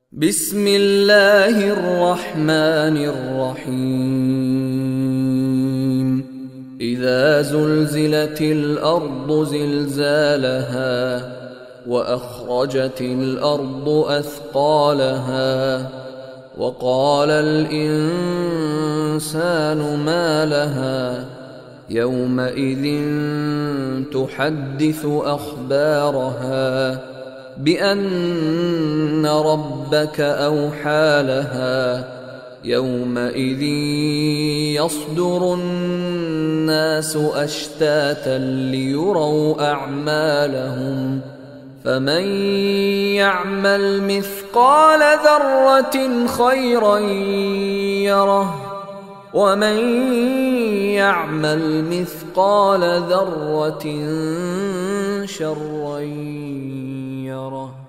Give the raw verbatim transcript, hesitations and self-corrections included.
بسم الله الرحمن الرحيم إذا زلزلت الأرض زلزالها وأخرجت الأرض أثقالها وقال الإنسان ما لها يومئذ تحدث أخبارها بأن ربك أوحى لها يومئذ يصدر الناس أشتاتا ليروا أعمالهم فمن يعمل مثقال ذرة خيرا يره ومن يعمل مثقال ذرة شرا يره.